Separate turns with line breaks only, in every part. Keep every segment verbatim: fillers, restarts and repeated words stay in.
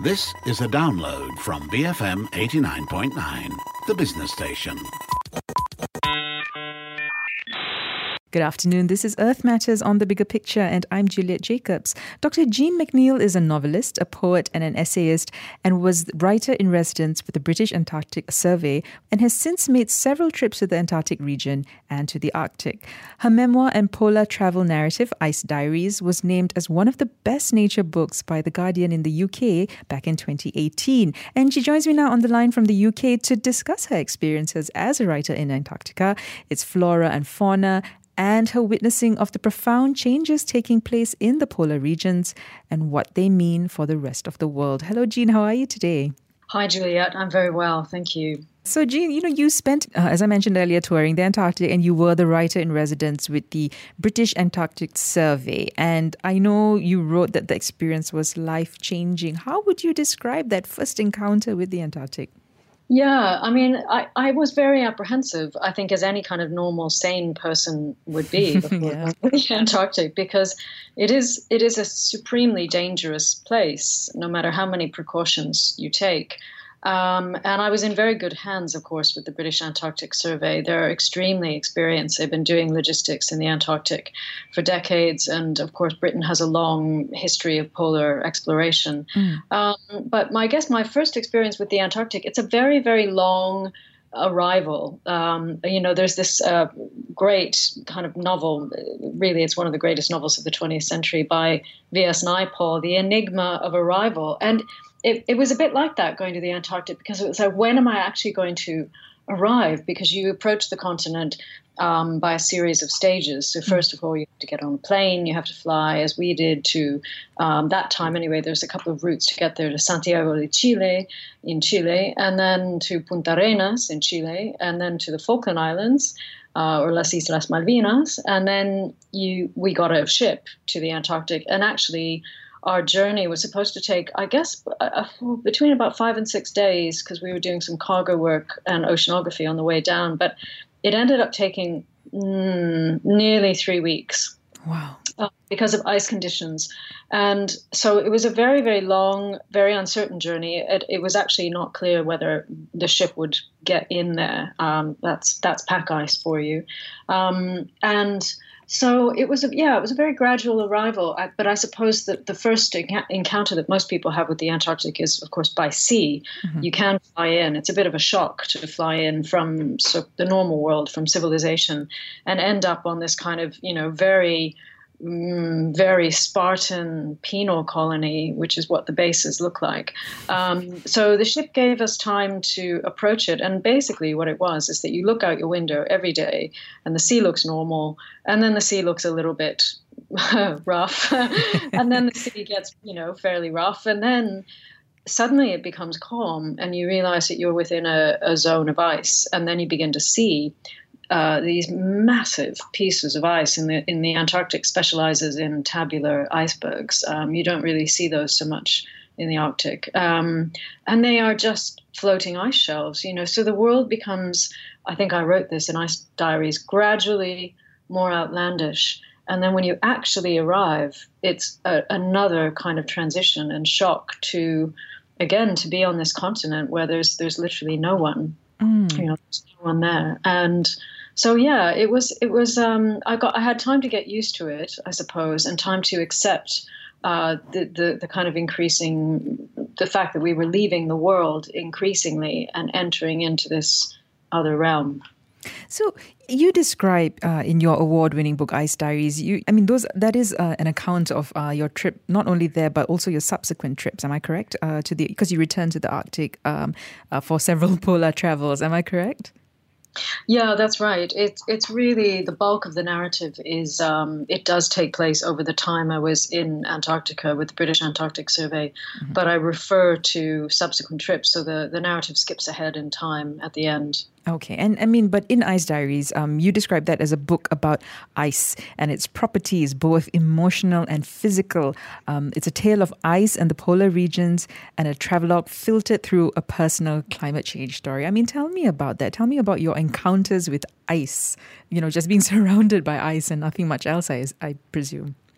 This is a download from B F M eighty-nine point nine, the business station.
Good afternoon. This is Earth Matters on The Bigger Picture, and I'm Juliet Jacobs. Doctor Jean McNeill is a novelist, a poet, and an essayist, and was writer-in-residence with the British Antarctic Survey, and has since made several trips to the Antarctic region and to the Arctic. Her memoir and polar travel narrative, Ice Diaries, was named as one of the best nature books by The Guardian in the U K back in twenty eighteen. And she joins me now on the line from the U K to discuss her experiences as a writer in Antarctica, its flora and fauna, and her witnessing of the profound changes taking place in the polar regions and what they mean for the rest of the world. Hello, Jean. How are you today?
Hi, Juliet. I'm very well. Thank you.
So, Jean, you know, you spent, uh, as I mentioned earlier, touring the Antarctic, and you were the writer-in-residence with the British Antarctic Survey. And I know you wrote that the experience was life-changing. How would you describe that first encounter with the Antarctic?
Yeah, I mean, I, I was very apprehensive, I think, as any kind of normal, sane person would be before
yeah.
the Antarctic, because it is it is a supremely dangerous place, no matter how many precautions you take. Um, and I was in very good hands, of course, with the British Antarctic Survey. They're extremely experienced. They've been doing logistics in the Antarctic for decades. And, of course, Britain has a long history of polar exploration. Mm. Um, but my, I guess my first experience with the Antarctic, it's a very, very long arrival. Um, you know, there's this uh, great kind of novel, really it's one of the greatest novels of the twentieth century by V S Naipaul, The Enigma of Arrival. And It, it was a bit like that going to the Antarctic, because it was like, when am I actually going to arrive? Because you approach the continent um, by a series of stages. So first of all, you have to get on a plane, you have to fly, as we did, to um, that time anyway, there's a couple of routes to get there, to Santiago de Chile in Chile, and then to Punta Arenas in Chile, and then to the Falkland Islands, uh, or Las Islas Malvinas, and then you we got a ship to the Antarctic. And actually, our journey was supposed to take, I guess, a, a, between about five and six days, because we were doing some cargo work and oceanography on the way down. But it ended up taking mm, nearly three weeks.
Wow.
Uh, because of ice conditions. And so it was a very, very long, very uncertain journey. It, it was actually not clear whether the ship would get in there. Um, that's that's pack ice for you. Um, and So it was, a, yeah, it was a very gradual arrival. I, but I suppose that the first enc- encounter that most people have with the Antarctic is, of course, by sea. Mm-hmm. You can fly in. It's a bit of a shock to fly in from so, the normal world, from civilization, and end up on this kind of, you know, very, mm, very Spartan penal colony, which is what the bases look like. Um, so the ship gave us time to approach it. And basically what it was is that you look out your window every day and the sea looks normal. And then the sea looks a little bit rough. And then the sea gets, you know, fairly rough. And then suddenly it becomes calm and you realize that you're within a, a zone of ice. And then you begin to see uh, these massive pieces of ice. In the, in the Antarctic specializes in tabular icebergs. Um, you don't really see those so much in the Arctic. Um, and they are just floating ice shelves, you know. So the world becomes, I think I wrote this in Ice Diaries, gradually more outlandish. And then when you actually arrive, it's a, another kind of transition and shock to, again, to be on this continent where there's there's literally no one, mm. you know, there's no one there. And so, yeah, it was, it was, um, I got, I had time to get used to it, I suppose, and time to accept uh, the, the, the kind of increasing, the fact that we were leaving the world increasingly and entering into this other realm.
So you describe uh, in your award-winning book, Ice Diaries, you, I mean, those that is uh, an account of uh, your trip, not only there, but also your subsequent trips. Am I correct? Uh, to the because you returned to the Arctic um, uh, for several polar travels. Am I correct?
Yeah, that's right. It's it's really the bulk of the narrative is um, it does take place over the time I was in Antarctica with the British Antarctic Survey, mm-hmm. but I refer to subsequent trips, so the, the narrative skips ahead in time at the end.
Okay. And I mean, but in Ice Diaries, um, you describe that as a book about ice and its properties, both emotional and physical. Um, it's a tale of ice and the polar regions and a travelogue filtered through a personal climate change story. I mean, tell me about that. Tell me about your encounters with ice, you know, just being surrounded by ice and nothing much else, I, I presume.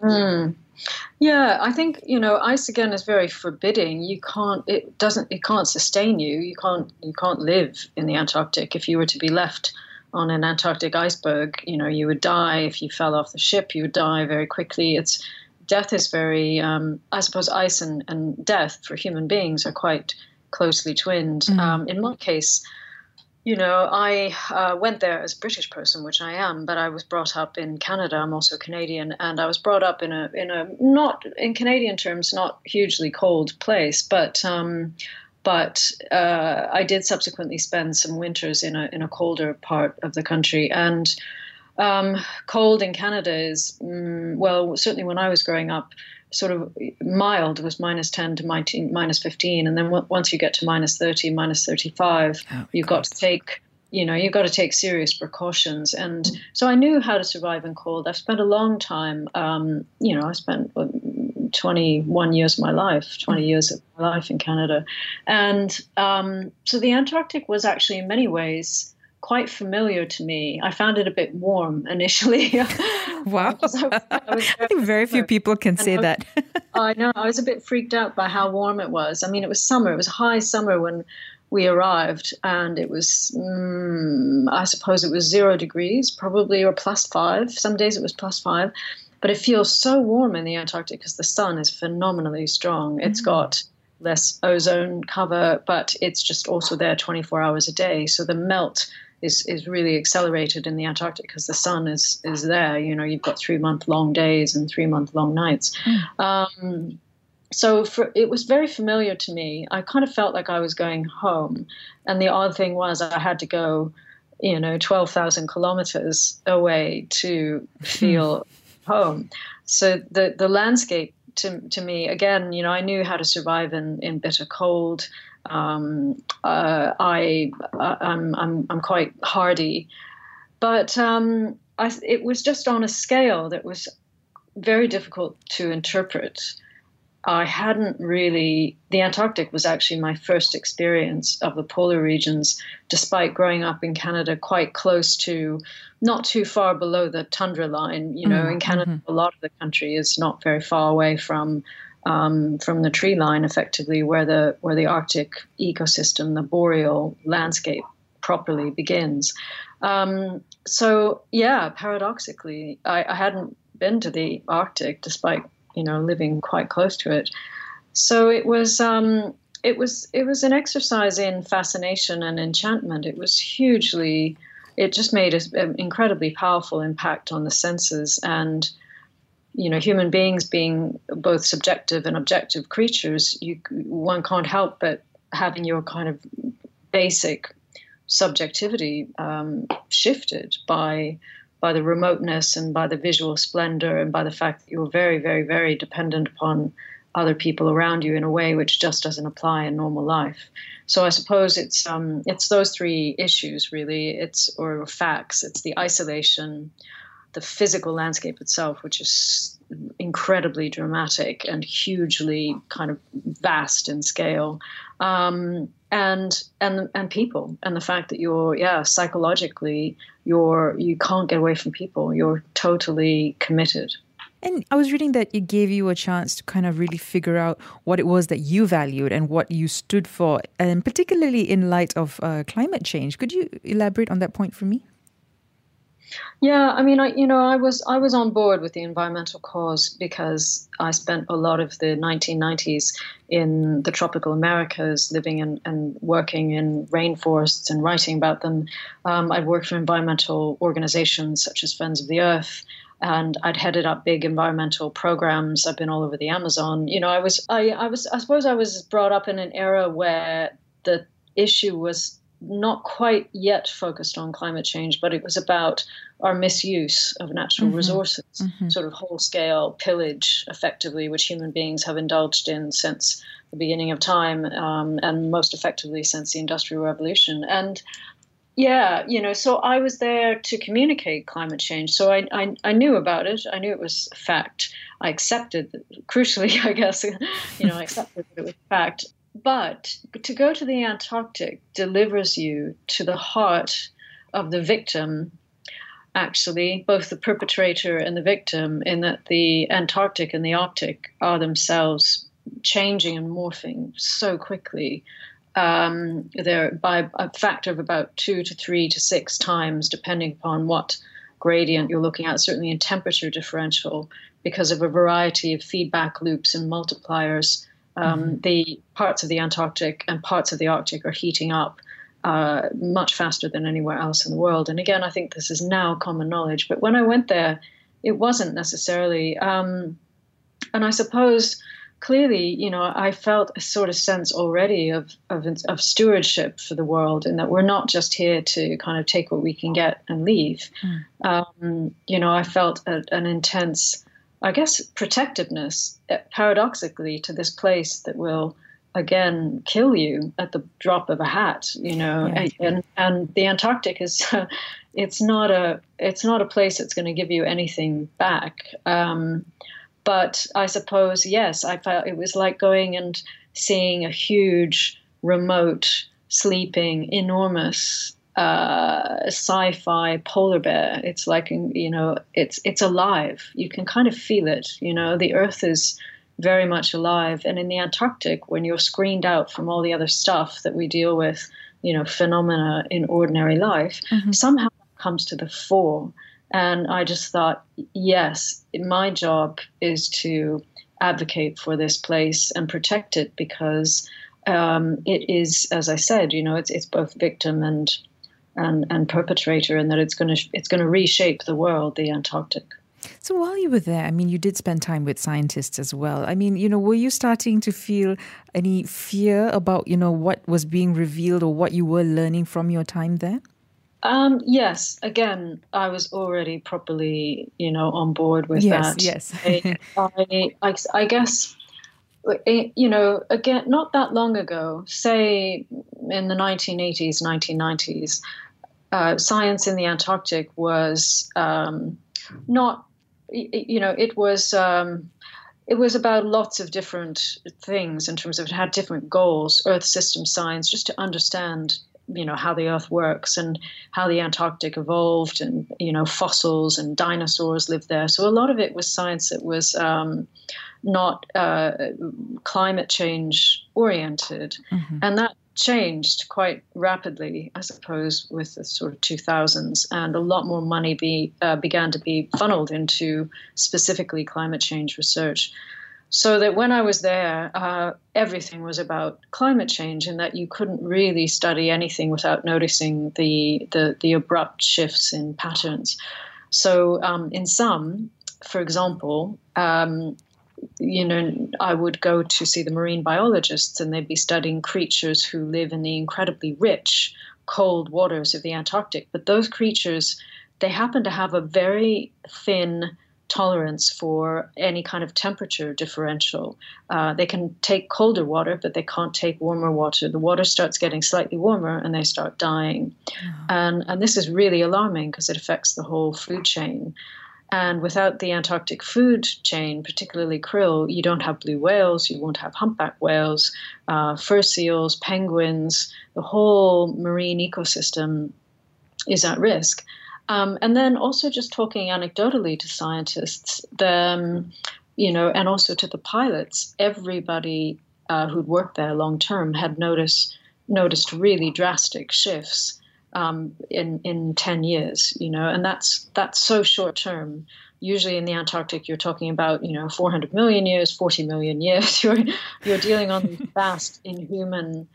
Mm. Yeah, I think, you know, ice again is very forbidding. You can't, it doesn't, it can't sustain you. You can't, you can't live in the Antarctic. If you were to be left on an Antarctic iceberg, you know, you would die. If you fell off the ship, you would die very quickly. It's, death is very, um, I suppose ice and, and death for human beings are quite closely twinned. Mm. Um, in my case, you know, I uh, went there as a British person, which I am, but I was brought up in Canada. I'm also Canadian, and I was brought up in a in a not in Canadian terms, not hugely cold place, but um, but uh, I did subsequently spend some winters in a in a colder part of the country, and um, cold in Canada is mm, well, certainly when I was growing up, sort of mild was minus ten to minus fifteen. And then w- once you get to minus thirty, minus thirty-five, oh, you've God. got to take, you know, you've got to take serious precautions. And so I knew how to survive in cold. I've spent a long time, um, you know, I spent twenty-one years of my life, twenty years of my life in Canada. And um, so the Antarctic was actually in many ways quite familiar to me. I found it a bit warm initially.
Wow. I, was, I, was I think very few people can say I was, that.
I know. I was a bit freaked out by how warm it was. I mean, it was summer. It was high summer when we arrived, and it was, mm, I suppose it was zero degrees, probably, or plus five. Some days it was plus five. But it feels so warm in the Antarctic because the sun is phenomenally strong. It's mm. got less ozone cover, but it's just also there twenty-four hours a day. So the melt is is really accelerated in the Antarctic because the sun is is there. You know, you've got three month long days and three month long nights. Mm. Um, so for, it was very familiar to me. I kind of felt like I was going home. And the odd thing was I had to go, you know, twelve thousand kilometers away to feel home. So the, the landscape to to me, again, you know, I knew how to survive in, in bitter cold. Um, uh, I, I'm, I'm, I'm quite hardy, but um, I, it was just on a scale that was very difficult to interpret. I hadn't really, the Antarctic was actually my first experience of the polar regions, despite growing up in Canada quite close to, not too far below the tundra line. You know, mm-hmm. in Canada, a lot of the country is not very far away from Um, from the tree line, effectively, where the where the Arctic ecosystem, the boreal landscape, properly begins. Um, so, yeah, paradoxically, I, I hadn't been to the Arctic, despite you know living quite close to it. So it was um, it was it was an exercise in fascination and enchantment. It was hugely. It just made an incredibly powerful impact on the senses. And you know, human beings being both subjective and objective creatures, you one can't help but having your kind of basic subjectivity um, shifted by by the remoteness and by the visual splendor and by the fact that you're very, very, very dependent upon other people around you in a way which just doesn't apply in normal life. So I suppose it's um, it's those three issues really. It's or facts. It's the isolation, the physical landscape itself, which is incredibly dramatic and hugely kind of vast in scale, um, and and and people, and the fact that you're yeah psychologically you're you can't get away from people. You're totally committed.
And I was reading that it gave you a chance to kind of really figure out what it was that you valued and what you stood for, and particularly in light of uh, climate change. Could you elaborate on that point for me?
Yeah, I mean, I you know, I was I was on board with the environmental cause because I spent a lot of the nineteen nineties in the tropical Americas, living and, and working in rainforests and writing about them. Um, I'd worked for environmental organizations such as Friends of the Earth, and I'd headed up big environmental programs. I've been all over the Amazon. You know, I was I, I was I suppose I was brought up in an era where the issue was not quite yet focused on climate change, but it was about our misuse of natural mm-hmm. resources, mm-hmm. sort of whole-scale pillage, effectively, which human beings have indulged in since the beginning of time, um, and most effectively since the Industrial Revolution. And yeah, you know, so I was there to communicate climate change. So I, I, I knew about it. I knew it was fact. I accepted, crucially, I guess, you know, I accepted that it was fact. But to go to the Antarctic delivers you to the heart of the victim actually, both the perpetrator and the victim, in that the Antarctic and the Arctic are themselves changing and morphing so quickly. Um, they're by a factor of about two to three to six times, depending upon what gradient you're looking at, certainly in temperature differential, because of a variety of feedback loops and multipliers. Um, mm-hmm. The parts of the Antarctic and parts of the Arctic are heating up uh, much faster than anywhere else in the world. And again, I think this is now common knowledge. But when I went there, it wasn't necessarily. Um, and I suppose clearly, you know, I felt a sort of sense already of, of of stewardship for the world, and that we're not just here to kind of take what we can get and leave. Mm. Um, you know, I felt a, an intense, I guess, protectiveness, paradoxically, to this place that will, again, kill you at the drop of a hat. You know, yeah. and and the Antarctic is, uh, it's not a it's not a place that's going to give you anything back. Um, But I suppose, yes, I felt it was like going and seeing a huge, remote, sleeping, enormous uh, sci-fi polar bear. It's like, you know, it's it's alive. You can kind of feel it. You know, the Earth is very much alive. And in the Antarctic, when you're screened out from all the other stuff that we deal with, you know, phenomena in ordinary life, mm-hmm. somehow it comes to the fore. And I just thought, yes, my job is to advocate for this place and protect it, because um, it is, as I said, you know, it's it's both victim and and and perpetrator, and that it's going to it's going to reshape the world, the Antarctic.
So while you were there, I mean, you did spend time with scientists as well. I mean, you know, were you starting to feel any fear about, you know, what was being revealed or what you were learning from your time there?
Um, yes, again, I was already properly, you know, on board with
yes,
that.
Yes,
yes. I, I, I guess, you know, again, not that long ago, say in the nineteen eighties, nineteen nineties, uh, science in the Antarctic was um, not, you know, it was um, it was about lots of different things in terms of it had different goals, Earth system science, just to understand, you know, how the Earth works and how the Antarctic evolved, and, you know, fossils and dinosaurs lived there. So a lot of it was science that was um, not uh, climate change oriented. Mm-hmm. And that changed quite rapidly, I suppose, with the sort of two thousands, and a lot more money be, uh, began to be funneled into specifically climate change research. So that when I was there, uh, everything was about climate change, and that you couldn't really study anything without noticing the the, the abrupt shifts in patterns. So um, in some, for example, um, you know, I would go to see the marine biologists, and they'd be studying creatures who live in the incredibly rich, cold waters of the Antarctic. But those creatures, they happen to have a very thin tolerance for any kind of temperature differential. Uh, they can take colder water, but they can't take warmer water. The water starts getting slightly warmer and they start dying. Oh. And, and this is really alarming because it affects the whole food chain. And without the Antarctic food chain, particularly krill, you don't have blue whales, you won't have humpback whales, uh, fur seals, penguins. The whole marine ecosystem is at risk. Um, and then also just talking anecdotally to scientists, the, um, you know, and also to the pilots, everybody uh, who'd worked there long term had noticed noticed really drastic shifts um, in in ten years, you know, and that's that's so short term. Usually in the Antarctic, you're talking about, you know, four hundred million years, forty million years. You're you're dealing on these vast, inhuman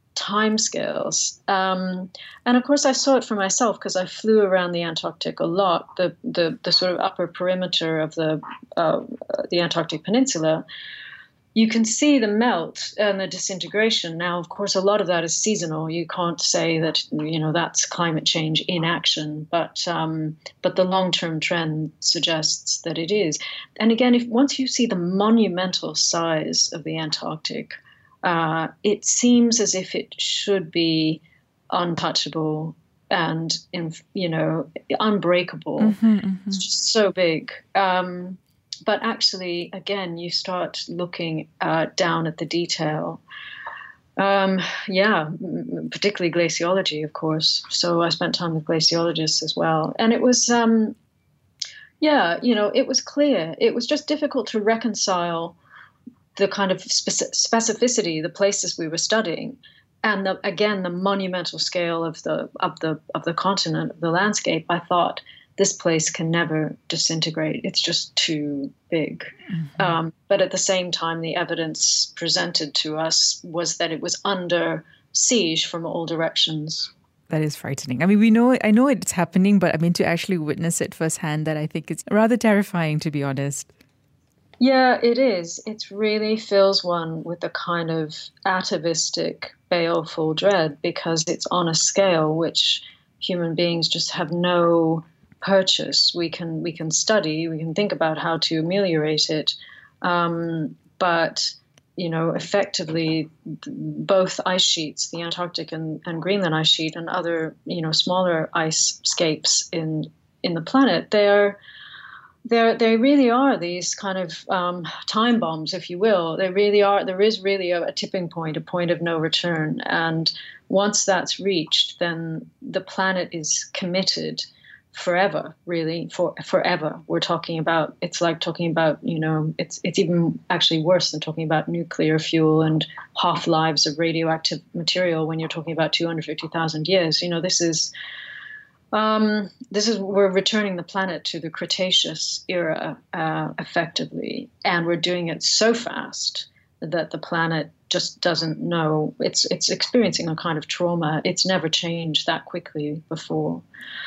timescales. Um, and of course, I saw it for myself because I flew around the Antarctic a lot, the the, the sort of upper perimeter of the uh, the Antarctic Peninsula. You can see the melt and the disintegration. Now, of course, a lot of that is seasonal. You can't say that, you know, that's climate change in action, but um, but the long-term trend suggests that it is. And again, if once you see the monumental size of the Antarctic, Uh, it seems as if it should be untouchable and, in, you know, unbreakable. Mm-hmm, mm-hmm. It's just so big. Um, but actually, again, you start looking uh, down at the detail. Uh, Um, yeah, particularly glaciology, of course. So I spent time with glaciologists as well. And it was, um, yeah, you know, it was clear. It was just difficult to reconcile the kind of speci- specificity, the places we were studying, and the, again, the monumental scale of the of the of the continent, of the landscape. I thought, this place can never disintegrate. It's just too big. Mm-hmm. Um, but at the same time, the evidence presented to us was that it was under siege from all directions.
That is frightening. I mean, we know, I know it's happening, but I mean, to actually witness it firsthand, that I think it's rather terrifying, to be honest.
Yeah, it is. It really fills one with a kind of atavistic, baleful dread, because it's on a scale which human beings just have no purchase. We can we can study, we can think about how to ameliorate it, um, but you know, effectively, both ice sheets, the Antarctic and, and Greenland ice sheet, and other you know smaller ice scapes in in the planet, they're they they really are these kind of um, time bombs, if you will. They really are. There is really a, a tipping point, a point of no return, and once that's reached, then the planet is committed forever, really, for forever. We're talking about, it's like talking about, you know, it's it's even actually worse than talking about nuclear fuel and half-lives of radioactive material when you're talking about two hundred fifty thousand years. You know, this is, um, this is, we're returning the planet to the Cretaceous era, uh, effectively, and we're doing it so fast that the planet just doesn't know. It's it's experiencing a kind of trauma. It's never changed that quickly before.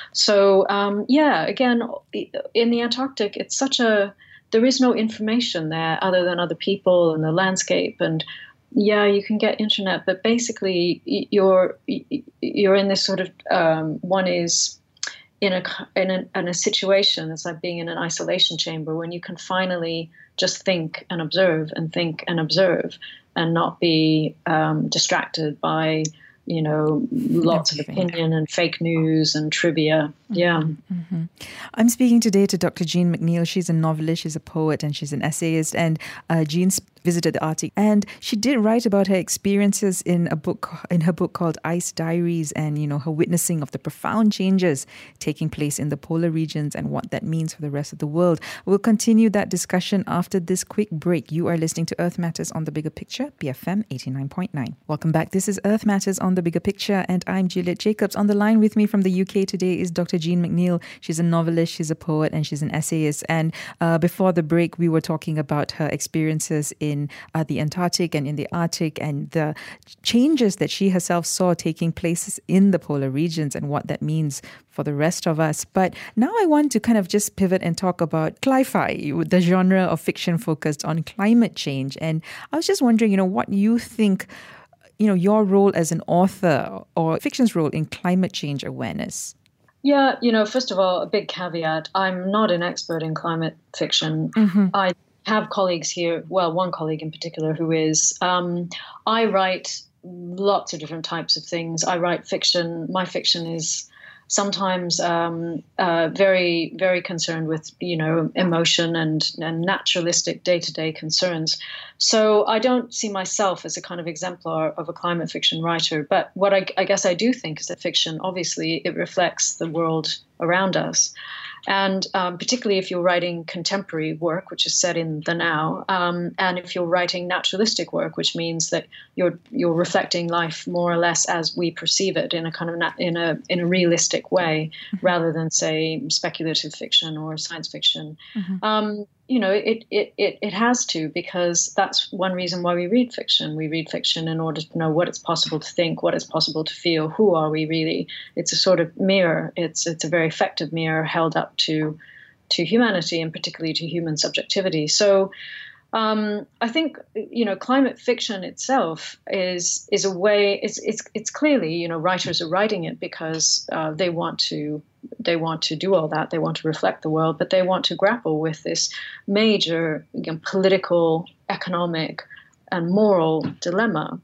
So um, yeah, again, in the Antarctic, it's such a, there is no information there other than other people and the landscape. And yeah, you can get internet, but basically you're you're in this sort of um, one is in a in a in a situation that's like being in an isolation chamber when you can finally just think and observe and think and observe and not be um, distracted by, you know, lots Everything. of opinion and fake news and trivia. Yeah.
Mm-hmm. I'm speaking today to Doctor Jean McNeill. She's a novelist, she's a poet, and she's an essayist. And uh, Jean's visited the Arctic, and she did write about her experiences in a book, in her book called Ice Diaries, and you know her witnessing of the profound changes taking place in the polar regions and what that means for the rest of the world. We'll continue that discussion after this quick break. You are listening to Earth Matters on the Bigger Picture, B F M eighty-nine point nine. Welcome back. This is Earth Matters on the Bigger Picture, and I'm Juliet Jacobs. On the line with me from the U K today is Doctor Jean McNeill. She's a novelist, she's a poet, and she's an essayist. And uh, before the break, we were talking about her experiences in in uh, the Antarctic and in the Arctic, and the changes that she herself saw taking place in the polar regions and what that means for the rest of us. But now I want to kind of just pivot and talk about cli-fi, the genre of fiction focused on climate change. And I was just wondering, you know, what you think, you know, your role as an author or fiction's role in climate change awareness.
Yeah, you know, first of all, a big caveat. I'm not an expert in climate fiction. Mm-hmm. I have colleagues here, well, one colleague in particular who is. Um, I write lots of different types of things. I write fiction. My fiction is sometimes um, uh, very, very concerned with, you know, emotion and, and naturalistic day-to-day concerns. So I don't see myself as a kind of exemplar of a climate fiction writer. But what I, I guess I do think is that fiction, obviously, it reflects the world around us. And um, particularly if you're writing contemporary work, which is set in the now, um, and if you're writing naturalistic work, which means that you're you're reflecting life more or less as we perceive it in a kind of nat- in a in a realistic way, mm-hmm. rather than say speculative fiction or science fiction. Mm-hmm. Um, you know, it, it it it has to, because that's one reason why we read fiction. We read fiction in order to know what it's possible to think, what it's possible to feel, who are we really. It's a sort of mirror. It's it's a very effective mirror held up to to humanity, and particularly to human subjectivity. So um, I think, you know, climate fiction itself is is a way. It's it's it's clearly, you know, writers are writing it because uh, they want to. They want to do all that. They want to reflect the world, but they want to grapple with this major, you know, political, economic, and moral dilemma.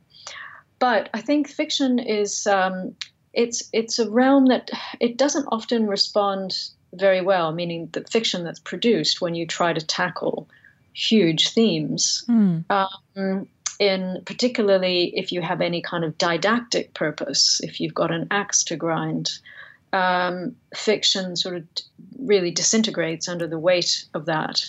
But I think fiction is um, it's it's a realm that it doesn't often respond very well. Meaning that fiction that's produced when you try to tackle huge themes, mm. um, in particularly if you have any kind of didactic purpose, if you've got an axe to grind, um, fiction sort of really disintegrates under the weight of that.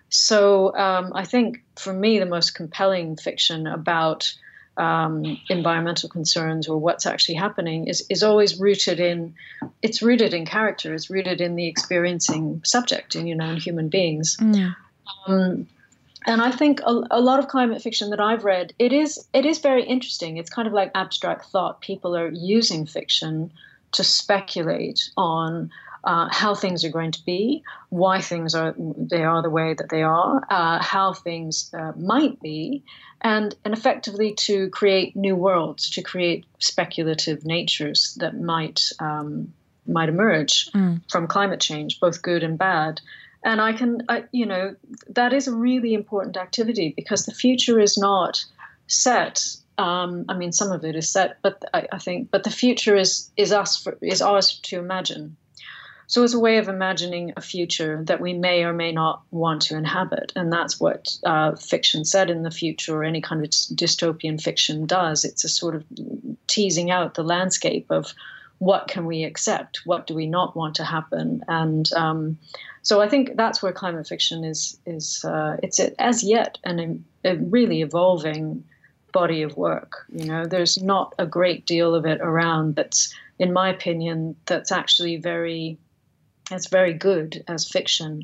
So um, I think for me, the most compelling fiction about um, environmental concerns or what's actually happening is, is always rooted in, it's rooted in character, it's rooted in the experiencing subject, in, you know, in human beings. Mm. Um, and I think a, a lot of climate fiction that I've read, it is it is very interesting. It's kind of like abstract thought. People are using fiction to speculate on uh, how things are going to be, why things are they are the way that they are, uh, how things uh, might be, and and effectively to create new worlds, to create speculative natures that might um, might emerge mm. from climate change, both good and bad. And I can, I, you know, that is a really important activity because the future is not set. Um, I mean, some of it is set, but I, I think, but the future is is us for, is ours to imagine. So it's a way of imagining a future that we may or may not want to inhabit, and that's what uh, fiction set in the future, or any kind of dystopian fiction does. It's a sort of teasing out the landscape of what can we accept, what do we not want to happen, and um, so I think that's where climate fiction is is uh, it's as yet an, a really evolving body of work. You know, there's not a great deal of it around that's, in my opinion, that's actually very, it's very good as fiction.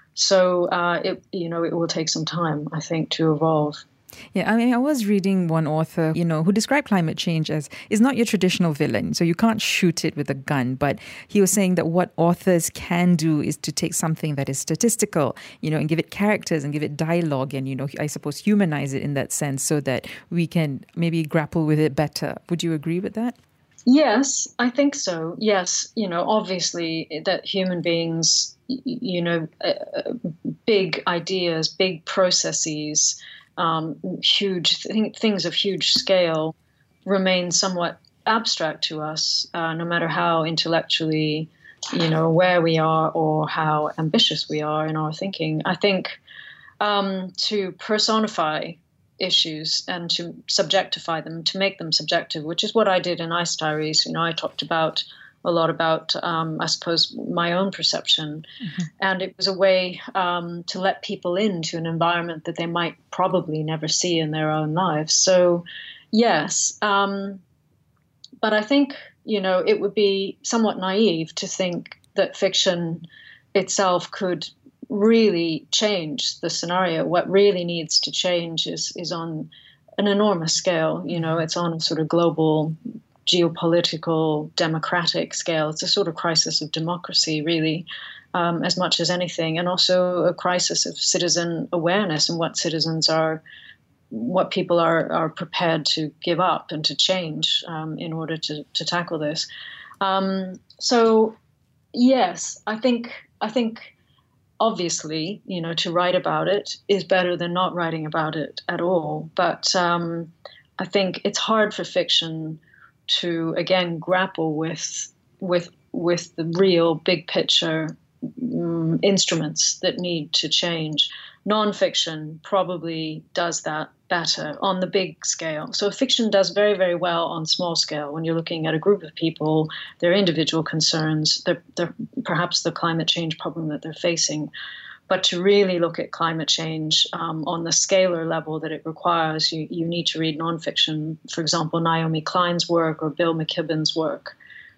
So uh, it, you know, it will take some time, I think, to evolve.
Yeah, I mean, I was reading one author, you know, who described climate change as is not your traditional villain. So you can't shoot it with a gun. But he was saying that what authors can do is to take something that is statistical, you know, and give it characters and give it dialogue and, you know, I suppose humanize it in that sense so that we can maybe grapple with it better. Would you agree with that?
Yes, I think so. Yes, you know, obviously that human beings, you know, uh, big ideas, big processes, Um, huge th- things of huge scale remain somewhat abstract to us, uh, no matter how intellectually, you know, aware we are or how ambitious we are in our thinking. I think um, to personify issues and to subjectify them, to make them subjective, which is what I did in Ice Diaries. You know, I talked about a lot about, um, I suppose, my own perception. Mm-hmm. And it was a way um, to let people into an environment that they might probably never see in their own lives. So, yes. Um, but I think, you know, it would be somewhat naive to think that fiction itself could really change the scenario. What really needs to change is, is on an enormous scale. You know, it's on a sort of global geopolitical, democratic scale. It's a sort of crisis of democracy, really, um, as much as anything, and also a crisis of citizen awareness and what citizens are, what people are are prepared to give up and to change um, in order to to tackle this. Um, so, yes, I think I think obviously, you know, to write about it is better than not writing about it at all. But um, I think it's hard for fiction to again grapple with with with the real big picture um, instruments that need to change. Nonfiction probably does that better on the big scale. So fiction does very, very well on small scale when you're looking at a group of people, their individual concerns, their, their, perhaps the climate change problem that they're facing. But to really look at climate change um, on the scalar level that it requires, you, you need to read nonfiction. For example, Naomi Klein's work or Bill McKibben's work.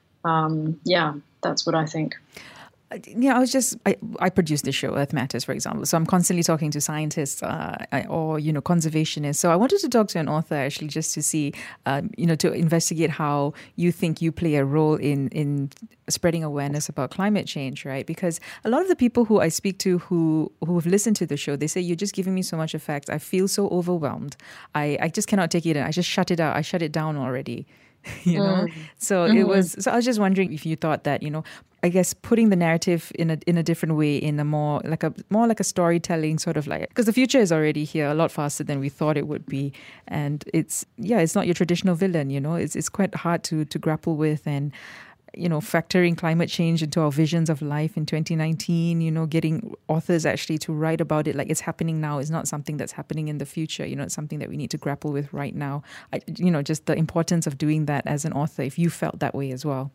Um, yeah, that's what I think.
Yeah, I was just, I, I produce this show, Earth Matters, for example. So I'm constantly talking to scientists uh, or, you know, conservationists. So I wanted to talk to an author actually just to see, um, you know, to investigate how you think you play a role in, in spreading awareness about climate change, right? Because a lot of the people who I speak to who, who have listened to the show, they say, you're just giving me so much effect. I feel so overwhelmed. I, I just cannot take it in. I just shut it out. I shut it down already. You know, mm. so mm-hmm. it was. So I was just wondering if you thought that, you know, I guess putting the narrative in a in a different way, in a more like a more like a storytelling sort of like, because the future is already here a lot faster than we thought it would be, and it's yeah, it's not your traditional villain. You know, it's it's quite hard to to grapple with, and you know, factoring climate change into our visions of life in twenty nineteen, you know, getting authors actually to write about it like it's happening now is not something that's happening in the future. You know, it's something that we need to grapple with right now. I, you know, just the importance of doing that as an author, if you felt that way as well.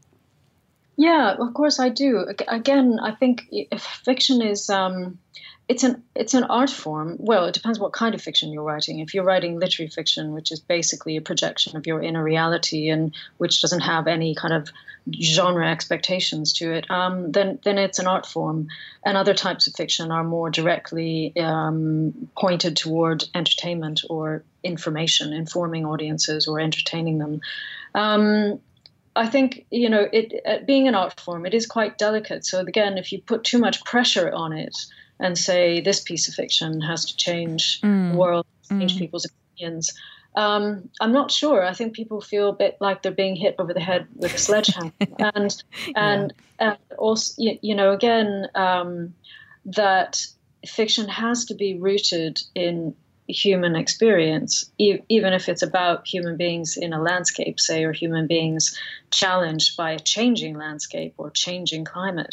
Yeah, of course I do. Again, I think fiction is um, it's an it's an art form. Well, it depends what kind of fiction you're writing. If you're writing literary fiction, which is basically a projection of your inner reality and which doesn't have any kind of genre expectations to it, um, then then it's an art form. And other types of fiction are more directly um, pointed toward entertainment or information, informing audiences or entertaining them. Um, I think, you know, it uh, being an art form, it is quite delicate. So again, if you put too much pressure on it and say this piece of fiction has to change mm. the world, change mm. people's opinions, um, I'm not sure. I think people feel a bit like they're being hit over the head with a sledgehammer. and and yeah. and also, you, you know, again, um, that fiction has to be rooted in human experience, e- even if it's about human beings in a landscape, say, or human beings challenged by a changing landscape or changing climate,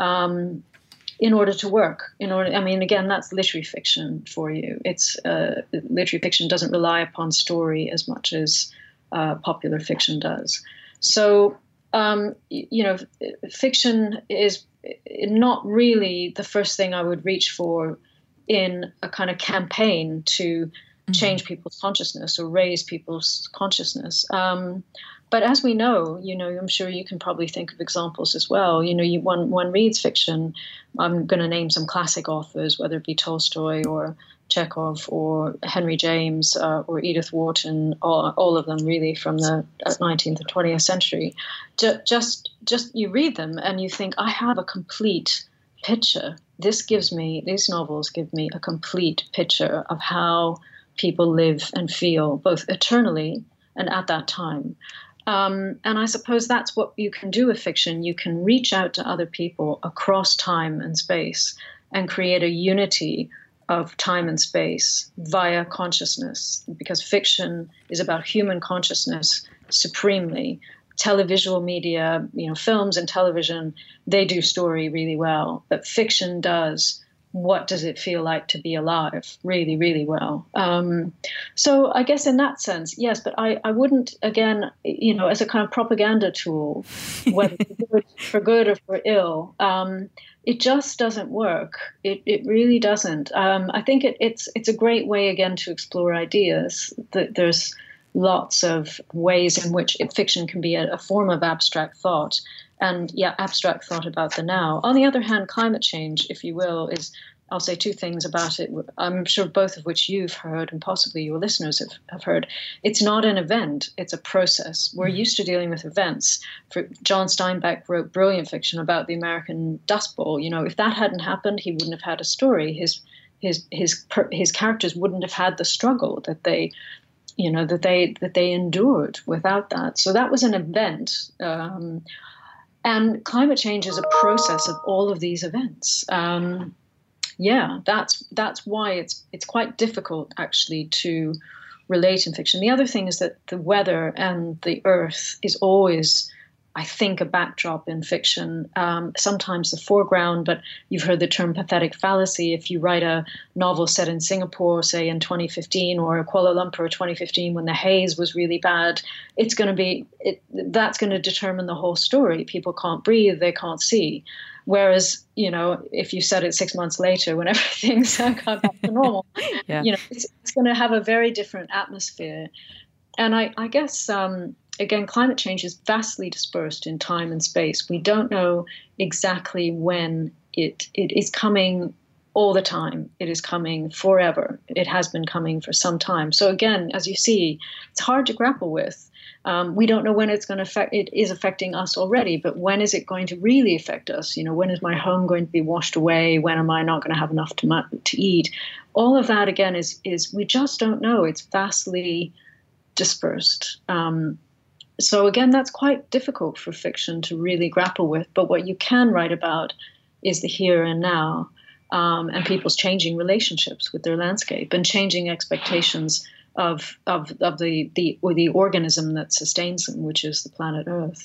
um, in order to work. In order, I mean, again, that's literary fiction for you. It's uh, literary fiction doesn't rely upon story as much as uh, popular fiction does. So, um, you know, fiction is not really the first thing I would reach for in a kind of campaign to change people's consciousness or raise people's consciousness. Um, but as we know, you know, I'm sure you can probably think of examples as well. You know, you, one, one reads fiction. I'm going to name some classic authors, whether it be Tolstoy or Chekhov or Henry James uh, or Edith Wharton, all, all of them really from the nineteenth and twentieth century. Just, just, just you read them and you think, I have a complete picture. This gives me, these novels give me a complete picture of how people live and feel, both eternally and at that time. Um, and I suppose that's what you can do with fiction. You can reach out to other people across time and space and create a unity of time and space via consciousness, because fiction is about human consciousness supremely. Televisual media, you know, films and television, they do story really well, but fiction does what does it feel like to be alive really, really well. Um, so I guess in that sense, yes, but I, I wouldn't, again, you know, as a kind of propaganda tool, whether for good or for ill, um, it just doesn't work. It it really doesn't. Um, I think it, it's it's a great way, again, to explore ideas. That there's lots of ways in which fiction can be a, a form of abstract thought. And yeah, abstract thought about the now. On the other hand, climate change, if you will, is, I'll say two things about it. I'm sure both of which you've heard and possibly your listeners have, have heard. It's not an event, it's a process. We're used to dealing with events. For John Steinbeck wrote brilliant fiction about the American Dust Bowl. You know, if that hadn't happened, he wouldn't have had a story. His his his his characters wouldn't have had the struggle that they you know, that they that they endured without that. So that was an event. Um, and climate change is a process of all of these events. Um, yeah, that's that's why it's it's quite difficult actually to relate in fiction. The other thing is that the weather and the earth is always, I think, a backdrop in fiction, um, sometimes the foreground, but you've heard the term pathetic fallacy. If you write a novel set in Singapore, say in twenty fifteen, or Kuala Lumpur twenty fifteen, when the haze was really bad, it's going to be, it, that's going to determine the whole story. People can't breathe, they can't see. Whereas, you know, if you said it six months later when everything's gone back to normal, yeah. you know, it's, it's going to have a very different atmosphere. And I, I guess, um, again, climate change is vastly dispersed in time and space. We don't know exactly when it it is coming all the time. It is coming forever. It has been coming for some time. So again, as you see, it's hard to grapple with. Um, we don't know when it's going to affect. It is affecting us already, but when is it going to really affect us? You know, when is my home going to be washed away? When am I not going to have enough to to eat? All of that again is is we just don't know. It's vastly dispersed. Um, So again, that's quite difficult for fiction to really grapple with. But what you can write about is the here and now, um, and people's changing relationships with their landscape and changing expectations of of of the the or the organism that sustains them, which is the planet Earth.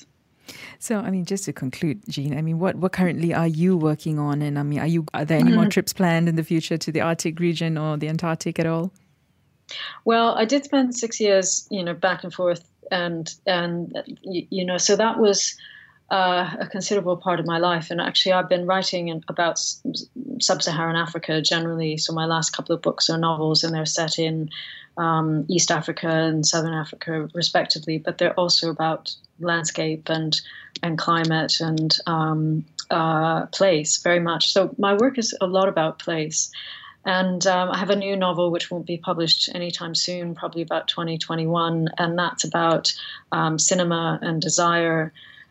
So, I mean, just to conclude, Jean, I mean, what, what currently are you working on? And I mean, are you are there any more trips planned in the future to the Arctic region or the Antarctic at all?
Well, I did spend six years, you know, back and forth, and and you know, so that was uh, a considerable part of my life. And actually, I've been writing in, about sub-Saharan Africa generally. So my last couple of books are novels, and they're set in um, East Africa and Southern Africa, respectively. But they're also about landscape and and climate and um, uh, place, very much. So my work is a lot about place. And um, I have a new novel which won't be published anytime soon, probably about twenty twenty-one, and that's about um, cinema and desire.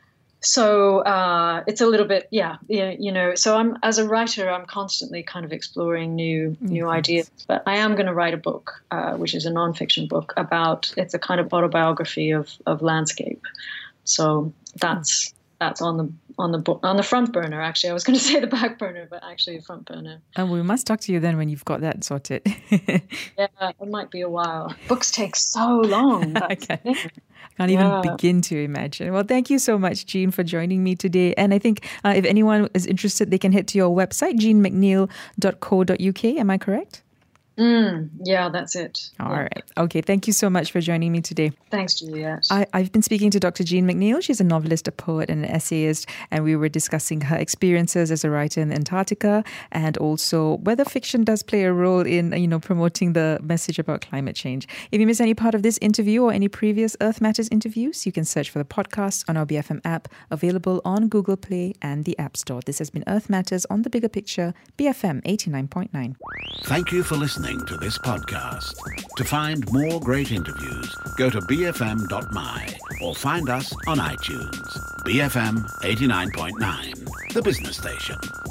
So uh, it's a little bit, yeah, you know. So I'm as a writer, I'm constantly kind of exploring new new mm-hmm. ideas. But I am going to write a book, uh, which is a nonfiction book about. It's a kind of autobiography of of landscape. So that's. Mm. That's on the on the on the front burner. Actually, I was going to say the back burner, but actually the front burner.
And we must talk to you then when you've got that sorted.
Yeah, it might be a while. Books take so long.
I can't, I can't yeah. even begin to imagine. Well, thank you so much, Jean, for joining me today. And I think uh, if anyone is interested, they can head to your website, jean mcneill dot co dot u k. Am I correct?
Mm, yeah, that's it.
All
yeah.
right. Okay. Thank you so much for joining me today.
Thanks, Juliet.
I, I've been speaking to Doctor Jean McNeill. She's a novelist, a poet, and an essayist, and we were discussing her experiences as a writer in Antarctica, and also whether fiction does play a role in, you know, promoting the message about climate change. If you miss any part of this interview or any previous Earth Matters interviews, you can search for the podcast on our B F M app, available on Google Play and the App Store. This has been Earth Matters on the Bigger Picture, B F M eighty-nine point nine.
Thank you for listening to this podcast. To find more great interviews, go to b f m dot m y or find us on iTunes. B F M eighty-nine point nine, the business station.